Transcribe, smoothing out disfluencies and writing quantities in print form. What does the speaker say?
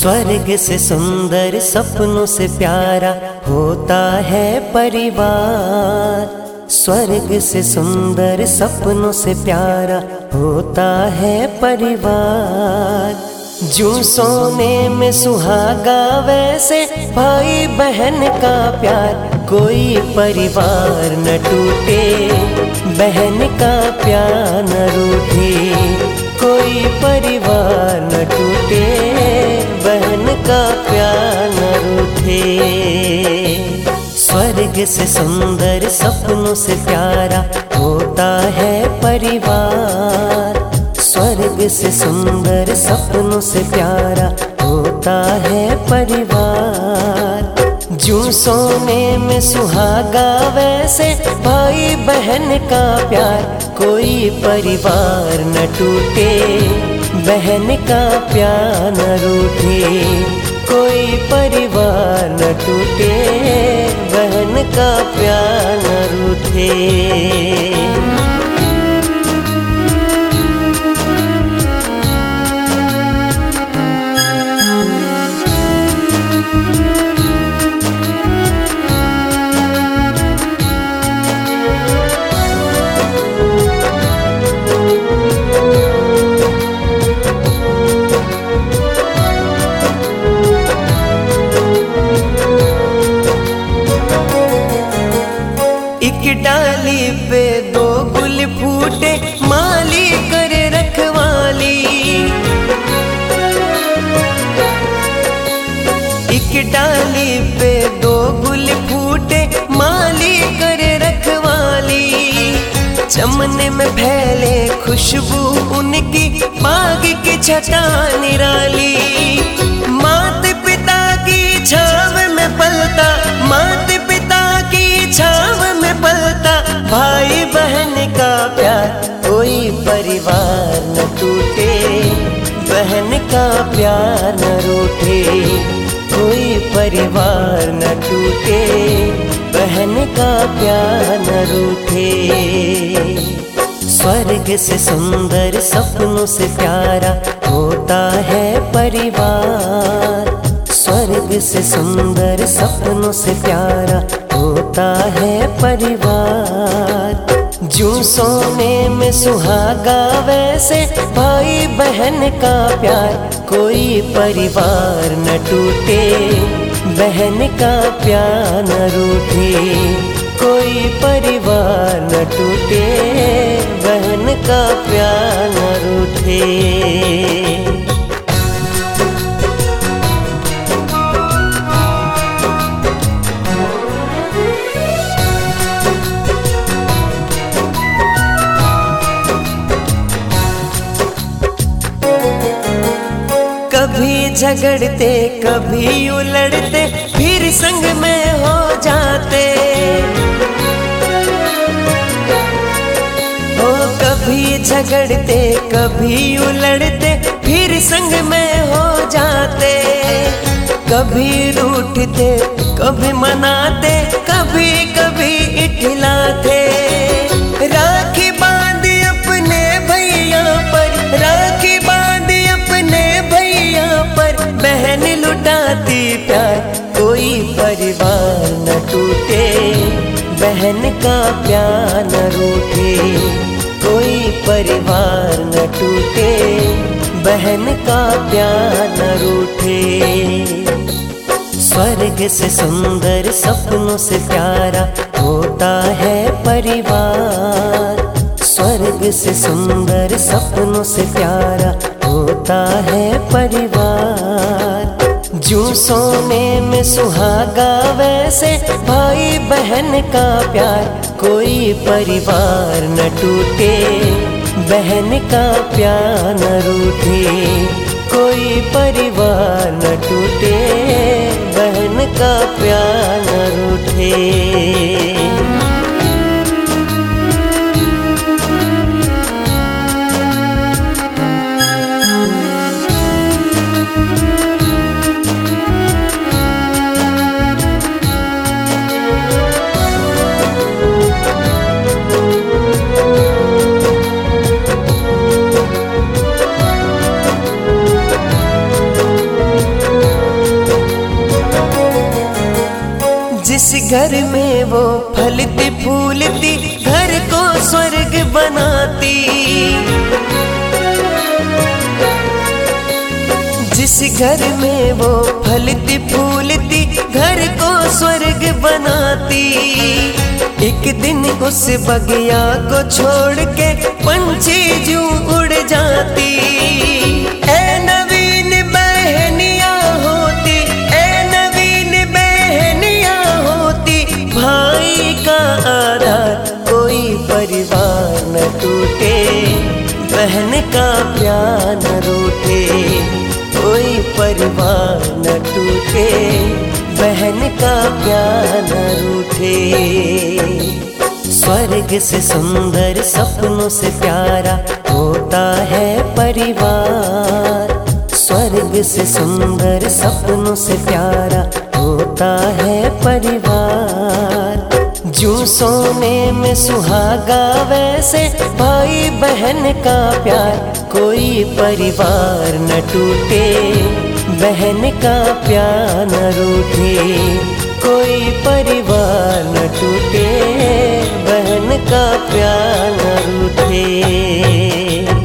स्वर्ग से सुंदर सपनों से प्यारा होता है परिवार। स्वर्ग से सुंदर सपनों से प्यारा होता है परिवार। जो सोने में सुहागा वैसे भाई बहन का प्यार, कोई परिवार न टूटे, बहन का प्यार न रूठे। कोई परिवार न टूटे, बहन का प्यार न रूठे। स्वर्ग से सुंदर सपनों से प्यारा होता है परिवार। स्वर्ग से सुंदर सपनों से प्यारा होता है परिवार। जो सोने में सुहागा वैसे भाई बहन का प्यार, कोई परिवार न टूटे, बहन का प्यार न रूठे। कोई परिवार न टूटे, बहन का प्यार न रूठे। एक डाली पे दो गुल फूटे, माली करे रखवाली। एक डाली पे दो गुल फूटे, माली करे रखवाली। चमन में फैले खुशबू उनकी, बाग की छटा निराली। माता पिता की छाव में पलता, माता पिता की छाव में पलता भाई बहन का प्यार, कोई परिवार न टूटे, बहन का प्यार न रूठे। कोई परिवार न टूटे, बहन का प्यार न रूठे। स्वर्ग से सुंदर सपनों से प्यारा होता है परिवार। स्वर्ग से सुंदर सपनों से प्यारा होता है परिवार। जो सोने में सुहागा वैसे भाई बहन का प्यार, कोई परिवार न टूटे, बहन का प्यार न रूठे। कोई परिवार न टूटे, बहन का प्यार न रूठे। कभी झगड़ते कभी उलड़ते, फिर संग में हो जाते। ओ कभी झगड़ते कभी उलड़ते, फिर संग में हो जाते। कभी रूठते कभी मनाते, कभी कभी इठलाते। राखी बांध अपने भैया पर, राखी बांध अपने भैया पर, बहन लुटाती प्यार, कोई परिवार न टूटे, बहन का प्यार न रूठे। कोई परिवार न टूटे, बहन का प्यार न रूठे। स्वर्ग से सुंदर सपनों से प्यारा होता है परिवार। स्वर्ग से सुंदर सपनों से प्यारा होता है परिवार। जो सोने में सुहागा वैसे भाई बहन का प्यार, कोई परिवार न टूटे, बहन का प्यार न रूठे। कोई परिवार न टूटे, बहन का प्यार न रूठे। फलती फूलती घर को स्वर्ग बनाती। जिस घर में वो फलती फूलती घर को स्वर्ग बनाती, एक दिन उस बगिया को छोड़ के पंछी जू उड़ जाती। ए नवीन बहनिया होती, ए नवीन बहनिया होती, भाई का आधार कोई परिवार न टूटे, बहन का प्यार न रूठे, कोई परिवार न टूटे, बहन का प्यार न रूठे। स्वर्ग से सुंदर सपनों से प्यारा होता है परिवार, स्वर्ग से सुंदर सपनों से प्यारा होता है परिवार। जो सोने में सुहागा वैसे भाई बहन का प्यार, कोई परिवार न टूटे, बहन का प्यार न रूठे, कोई परिवार न टूटे, बहन का प्यार न रूठे।